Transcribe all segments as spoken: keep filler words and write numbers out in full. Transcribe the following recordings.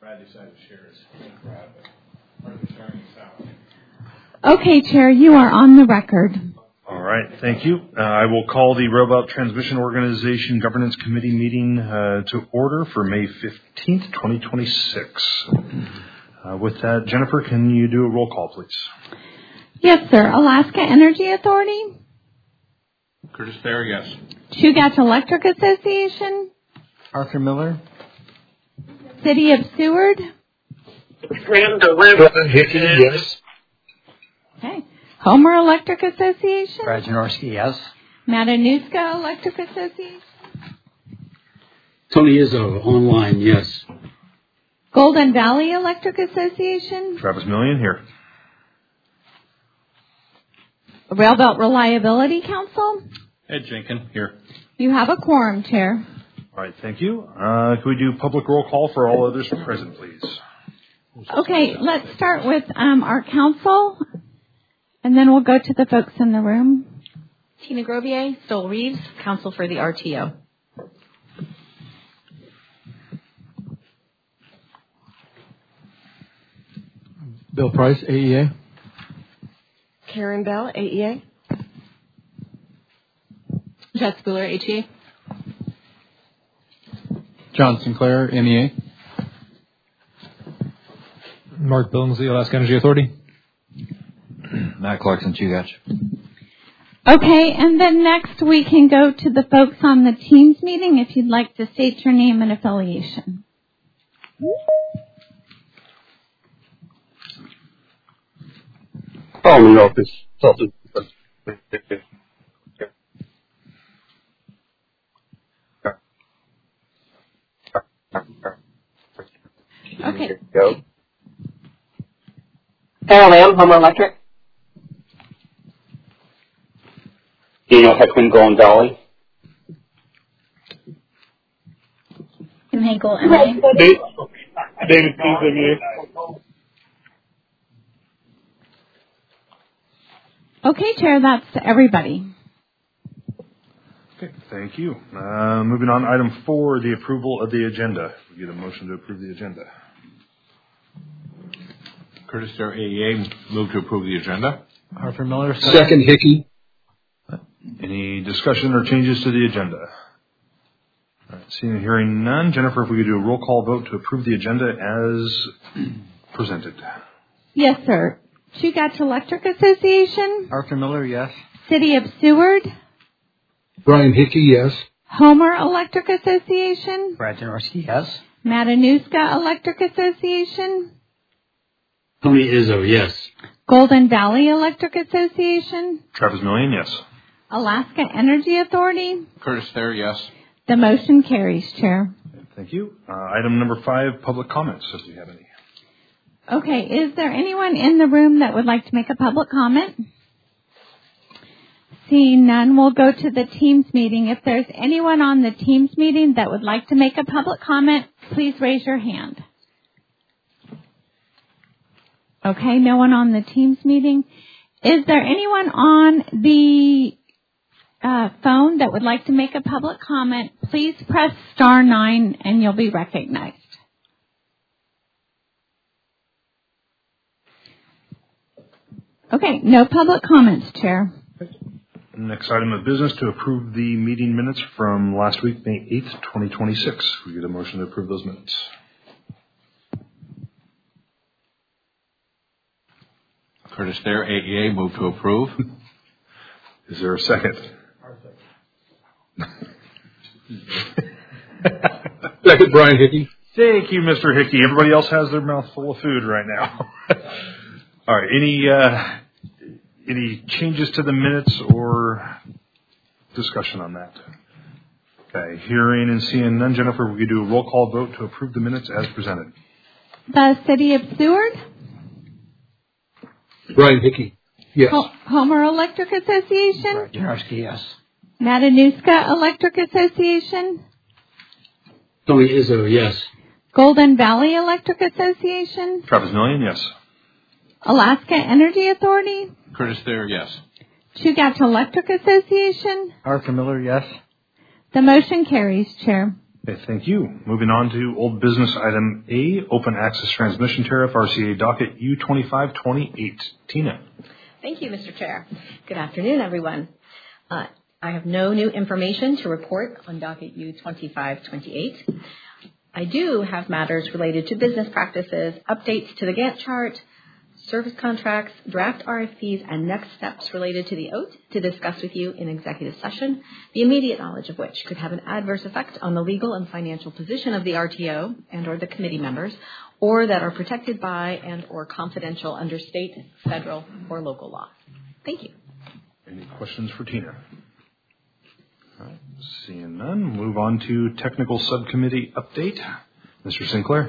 Brad decided to share his Brad, but Martha's sharing his out. Okay, Chair, you are on the record. All right, thank you. Uh, I will call the Robot Transmission Organization Governance Committee meeting uh, to order for May fifteenth, twenty twenty-six. Uh, with that, Jennifer, can you do a roll call, please? Yes, sir. Alaska Energy Authority. Curtis Thayer, yes. Chugach Electric Association. Arthur Miller. City of Seward. Randall Hickey, yes. Okay. Homer Electric Association. Brad Janorski, yes. Matanuska Electric Association. Tony Izzo, online, yes. Golden Valley Electric Association. Travis Millian here. Railbelt Reliability Council. Ed Jenkins here. You have a quorum, Chair. All right, thank you. Uh, can we do public roll call for all others present, please? Okay, let's start with um, our council, and then we'll go to the folks in the room. Tina Grovier, Stoll Reeves, Counsel for the R T O. Bill Price, A E A. Karen Bell, A E A. Jess Spooler, H E A. John Sinclair, M E A. Mark Billingsley, Alaska Energy Authority. Matt Clarkson, Chugach. Okay, and then next we can go to the folks on the Teams meeting if you'd like to state your name and affiliation. Oh, no, this something. Okay. Go. Carol Lamb, Homer Electric. Daniel Heckman, Golden Valley. Tim Henkel, M A. David David Keys, M E A. Okay, Chair, that's everybody. Okay, thank you. Uh, moving on, item four, the approval of the agenda. We get a motion to approve the agenda. Curtis Thayer, A E A, move to approve the agenda. Arthur Miller, Second, Hickey. Any discussion or changes to the agenda? All right, seeing and hearing none. Jennifer, if we could do a roll call vote to approve the agenda as presented. Yes, sir. Chugach Electric Association. Arthur Miller, yes. City of Seward. Brian Hickey, yes. Homer Electric Association. Brad Janorski, yes. Matanuska Electric Association. Tony Izzo, yes. Golden Valley Electric Association. Travis Millian, yes. Alaska Energy Authority. Curtis Thayer, yes. The motion carries, Chair. Thank you. Uh, item number five, public comments, if we have any. Okay, is there anyone in the room that would like to make a public comment? Seeing none, we'll go to the Teams meeting. If there's anyone on the Teams meeting that would like to make a public comment, please raise your hand. Okay, no one on the Teams meeting. Is there anyone on the uh, phone that would like to make a public comment? Please press star nine and you'll be recognized. Okay, no public comments, Chair. Next item of business to approve the meeting minutes from last week, May eighth, twenty twenty-six. We get a motion to approve those minutes. Curtis Thayer, A E A, move to approve. Is there a second? Second, Brian Hickey. Thank you, Mister Hickey. Everybody else has their mouth full of food right now. All right. Any uh, any changes to the minutes or discussion on that? Okay. Hearing and seeing none. Jennifer, we could do a roll call vote to approve the minutes as presented. The City of Seward. Brian Hickey, yes. Ho- Homer Electric Association. Brad Janorski, yes. Matanuska Electric Association. Tony Izzo, yes. Golden Valley Electric Association. Travis Millian, yes. Alaska Energy Authority. Curtis Thayer, yes. Chugach Electric Association. Arthur Miller, yes. The motion carries, Chair. Okay, thank you. Moving on to old business item A, open access transmission tariff, R C A docket U twenty-five twenty-eight. Tina. Thank you, Mister Chair. Good afternoon, everyone. Uh, I have no new information to report on docket U twenty-five twenty-eight. I do have matters related to business practices, updates to the Gantt chart, service contracts, draft R F Ps, and next steps related to the oath to discuss with you in executive session, the immediate knowledge of which could have an adverse effect on the legal and financial position of the R T O and or the committee members, or that are protected by and or confidential under state, federal, or local law. Thank you. Any questions for Tina? All right, seeing none, move on to technical subcommittee update. Mister Sinclair.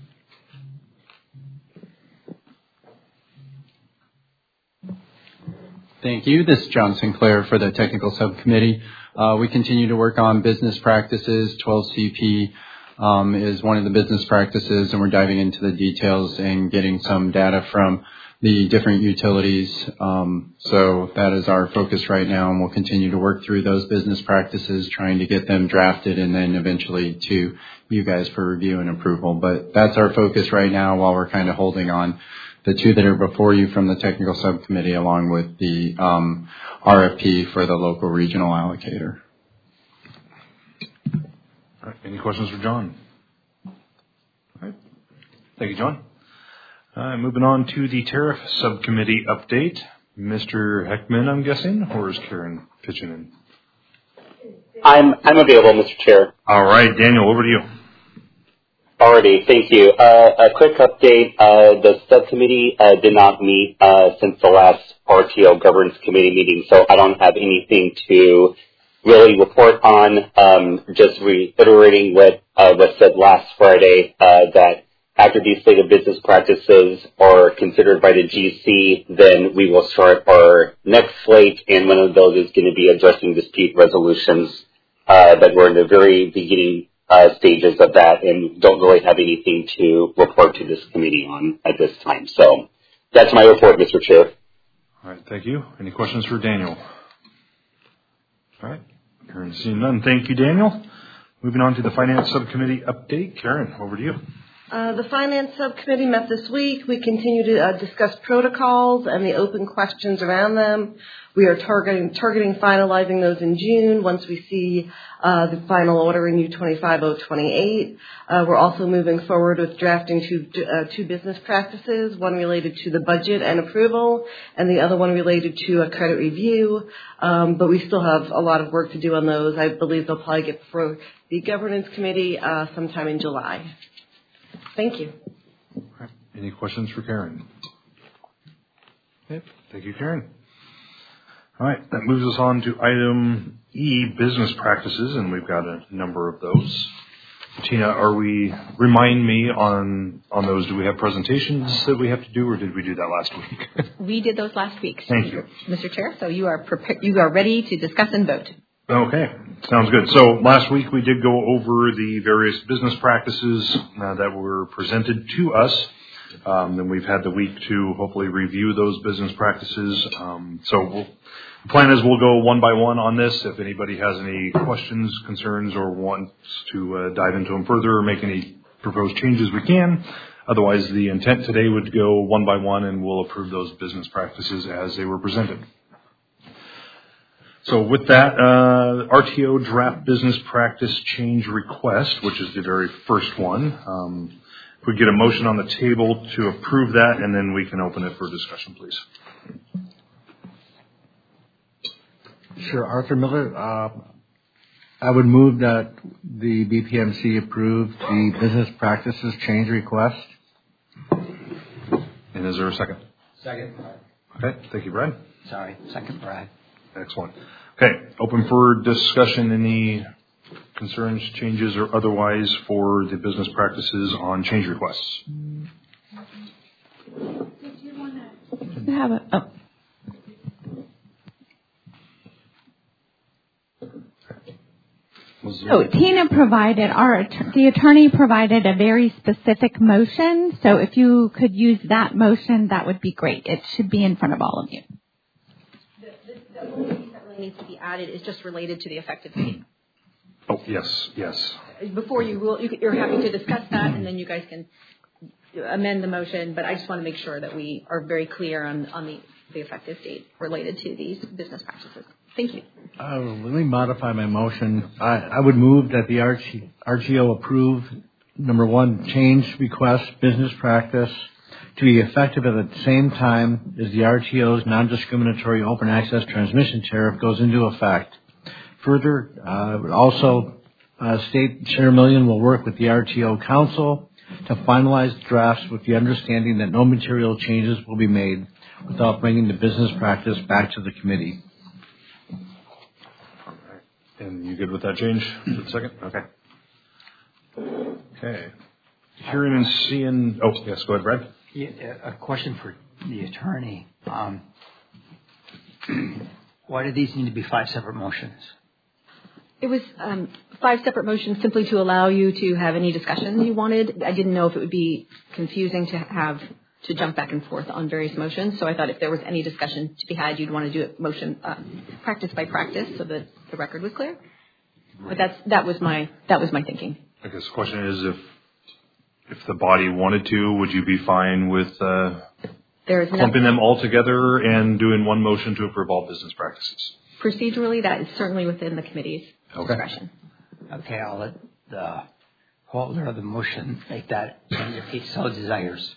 Thank you. This is John Sinclair for the Technical Subcommittee. Uh, we continue to work on business practices. twelve C P um, is one of the business practices, and we're diving into the details and getting some data from the different utilities. Um, so that is our focus right now, and we'll continue to work through those business practices, trying to get them drafted and then eventually to you guys for review and approval. But that's our focus right now while we're kind of holding on the two that are before you from the technical subcommittee, along with the um, R F P for the local regional allocator. All right, any questions for John? All right. Thank you, John. Uh, moving on to the tariff subcommittee update. Mister Heckman, I'm guessing, or is Karen pitching in? I'm I'm available, Mister Chair. All right, Daniel, over to you. Alrighty, thank you. Uh, a quick update. Uh, the subcommittee uh, did not meet uh, since the last R T O governance committee meeting, so I don't have anything to really report on. Um, just reiterating what uh, was said last Friday, uh, that after these stated business practices are considered by the G C, then we will start our next slate, and one of those is going to be addressing dispute resolutions. Uh, but we're in the very beginning Uh, stages of that, and don't really have anything to report to this committee on at this time. So that's my report, Mister Chair. All right, thank you. Any questions for Daniel? All right, Karen, seeing none. Thank you, Daniel. Moving on to the finance subcommittee update. Karen, over to you. Uh, the Finance Subcommittee met this week. We continue to uh, discuss protocols and the open questions around them. We are targeting, targeting finalizing those in June once we see uh, the final order in U twenty-five oh twenty-eight. Uh, we're also moving forward with drafting two, uh, two business practices, one related to the budget and approval, and the other one related to a credit review. Um, but we still have a lot of work to do on those. I believe they'll probably get before the Governance Committee uh, sometime in July. Thank you. All right. Any questions for Karen? Okay. Thank you, Karen. All right. That moves us on to item E, business practices, and we've got a number of those. Tina, are we, remind me on, on those, do we have presentations that we have to do, or did we do that last week? We did those last week. Thank you. Mister Chair, so you are prepared, you are ready to discuss and vote. Okay, sounds good. So last week we did go over the various business practices uh, that were presented to us. Um, then we've had the week to hopefully review those business practices. Um, so we'll, the plan is we'll go one by one on this. If anybody has any questions, concerns, or wants to uh, dive into them further or make any proposed changes, we can. Otherwise, the intent today would go one by one, and we'll approve those business practices as they were presented. So with that, uh, R T O draft business practice change request, which is the very first one. Um, if we get a motion on the table to approve that, and then we can open it for discussion, please. Sure. Arthur Miller, uh, I would move that the B P M C approve the business practices change request. And is there a second? Second. Okay, thank you, Brad. Sorry, second, Brad. Excellent. Okay, open for discussion. Any concerns, changes, or otherwise for the business practices on change requests? Did you want to have a... Oh. So Tina provided, our the attorney provided a very specific motion. So if you could use that motion, that would be great. It should be in front of all of you. The, the, the only piece that really needs to be added is just related to the effective date. Oh, yes, yes. before you rule, you- you're happy to discuss that, and then you guys can amend the motion. But I just want to make sure that we are very clear on, on the, the effective date related to these business practices. Thank you. Uh, let me modify my motion. I, I would move that the R T O approve, number one, change request business practice to be effective at the same time as the R T O's non-discriminatory open access transmission tariff goes into effect. Further, uh, I would also uh, state Chair Millian will work with the R T O Council to finalize drafts with the understanding that no material changes will be made without bringing the business practice back to the committee. And you good with that change for the second? Okay. Okay. Hearing and seeing. Oh, yes. Go ahead, Brad. Yeah, a question for the attorney. Um, why do these need to be five separate motions? It was um, five separate motions simply to allow you to have any discussion you wanted. I didn't know if it would be confusing to have to jump back and forth on various motions. So I thought if there was any discussion to be had, you'd want to do it motion uh, practice by practice so that the record was clear. But that's that was my that was my thinking. I guess the question is if if the body wanted to, would you be fine with uh, There is clumping nothing, them all together and doing one motion to approve all business practices? procedurally, that is certainly within the committee's Okay. discretion. Okay, I'll let the holder of the motion make that if he so desires.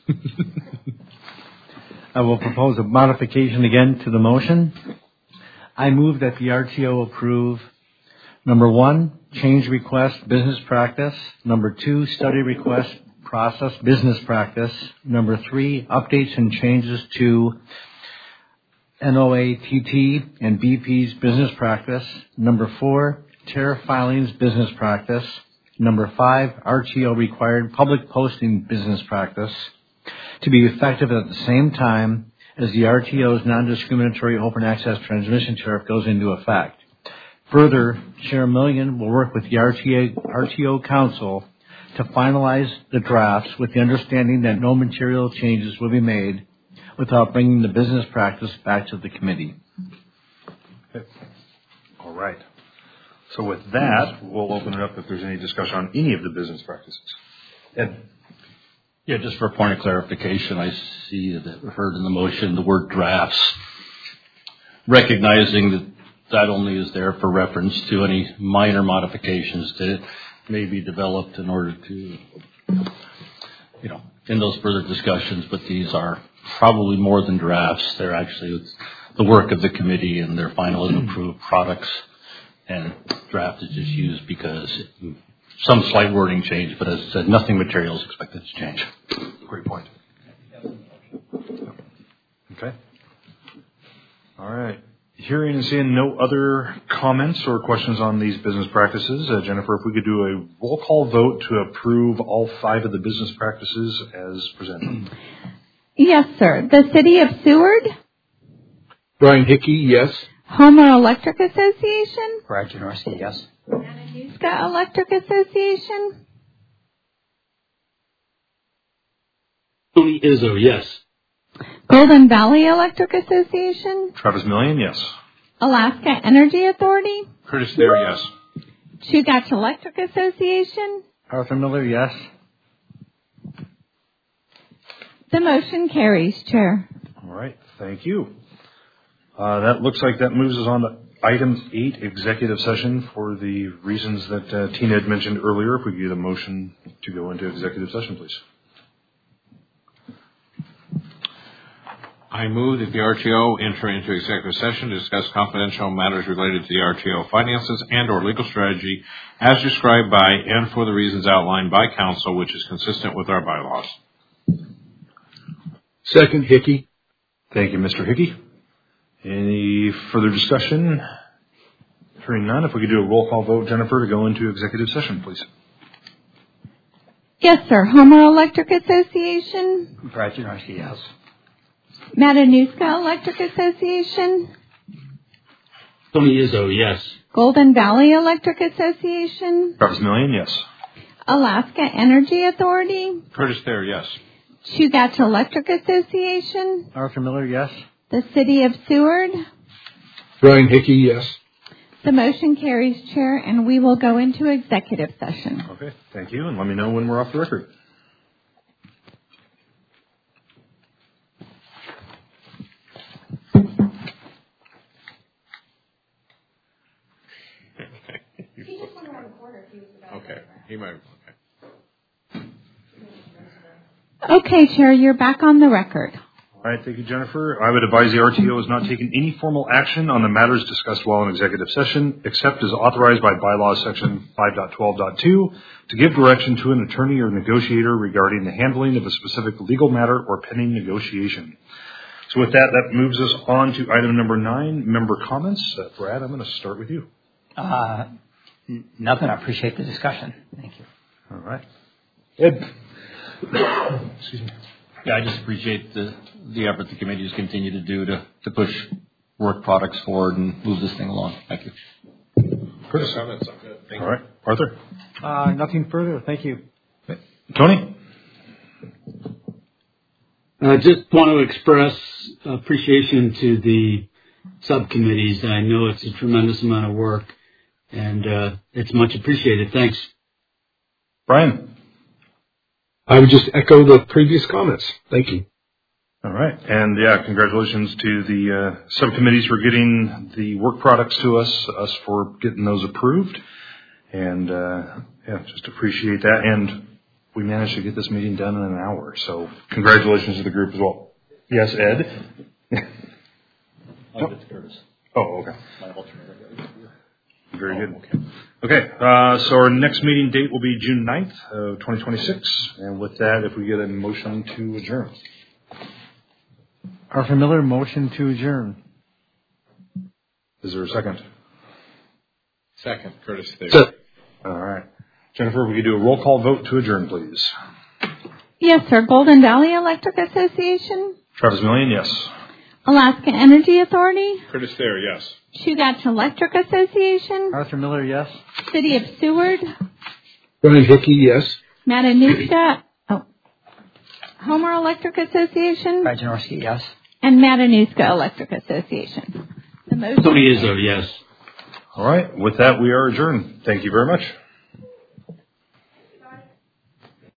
I will propose a modification again to the motion. I move that the R T O approve, number one, change request business practice. Number two, study request process business practice. Number three, updates and changes to N O A T T and B P's business practice. Number four, tariff filings business practice. Number five, R T O required public posting business practice to be effective at the same time as the R T O's non-discriminatory open access transmission tariff goes into effect. Further, Chair Millian will work with the R T O Council to finalize the drafts with the understanding that no material changes will be made without bringing the business practice back to the committee. Okay. All right. So with that, we'll open it up if there's any discussion on any of the business practices. Ed? Yeah, just for a point of clarification, I see that heard in the motion the word drafts, recognizing that that only is there for reference to any minor modifications that may be developed in order to, you know, in those further discussions, but these are probably more than drafts. They're actually the work of the committee and their final and approved products, and draft is just used because it, some slight wording change, but as I said, nothing material is expected to change. Great point. Okay. All right. Hearing and seeing no other comments or questions on these business practices, uh, Jennifer, if we could do a roll call vote to approve all five of the business practices as presented. Yes, sir. The City of Seward. Brian Hickey, yes. Homer Electric Association. Brad Janorski, yes. Matanuska Electric Association. Tony Izzo, yes. Golden Valley Electric Association. Travis Millian, yes. Alaska Energy Authority. Curtis Thayer, yes. Chugach Electric Association. Arthur Miller, yes. The motion carries, Chair. All right. Thank you. Uh, that looks like that moves us on to item eight, executive session, for the reasons that uh, Tina had mentioned earlier. If we could get a motion to go into executive session, please. I move that the R T O enter into executive session to discuss confidential matters related to the R T O finances and or legal strategy as described by and for the reasons outlined by counsel, which is consistent with our bylaws. Second, Hickey. Thank you, Mister Hickey. Any further discussion? Hearing none, if we could do a roll call vote, Jennifer, to go into executive session, please. Yes, sir. Homer Electric Association. Brad Janorski, yes. Matanuska Electric Association. Tony Izzo, yes. Golden Valley Electric Association. Travis Millian, yes. Alaska Energy Authority. Curtis Thayer, yes. Chugach Electric Association. Arthur Miller, yes. The City of Seward. Brian Hickey, yes. The motion carries, Chair, and we will go into executive session. Okay, thank you, and let me know when we're off the record. He just went around the corner if he was about Okay, he might, okay. Okay, Chair, you're back on the record. All right, thank you, Jennifer. I would advise the R T O has not taken any formal action on the matters discussed while in executive session, except as authorized by bylaws section five point twelve point two to give direction to an attorney or negotiator regarding the handling of a specific legal matter or pending negotiation. So with that, that moves us on to item number nine, member comments. Uh, Brad, I'm going to start with you. Uh, n- nothing. I appreciate the discussion. Thank you. All right. Ed. Excuse me. Yeah, I just appreciate the, the effort the committee has continued to do to, to push work products forward and move this thing along. Thank you. Chris. Comments, I'm good. Thank All right. Arthur. Uh, nothing further. Thank you. Tony. I just want to express appreciation to the subcommittees. I know it's a tremendous amount of work, and uh, it's much appreciated. Thanks. Brian. I would just echo the previous comments. Thank you. All right. And, yeah, congratulations to the uh, subcommittees for getting the work products to us, us for getting those approved. And, uh, yeah, just appreciate that. And we managed to get this meeting done in an hour. So congratulations to the group as well. Yes, Ed? Oh, it's Curtis. Oh, okay. My alternate. Very Oh, good. okay. Okay, uh, so our next meeting date will be June ninth of twenty twenty-six. And with that, if we get a motion to adjourn. Arthur Miller, motion to adjourn. Is there a second? Second, Curtis there. So, All right. Jennifer, we could do a roll call vote to adjourn, please. Yes, sir. Golden Valley Electric Association, Travis Million, yes. Alaska Energy Authority, Curtis there, yes. Chugach Electric Association, Arthur Miller, yes. City of Seward, Brian Hickey, yes. Matanuska, oh, Homer Electric Association, Brad Janorski, yes. and Matanuska Electric Association. The motion Tony Izzo, yes. All right. With that, we are adjourned. Thank you very much.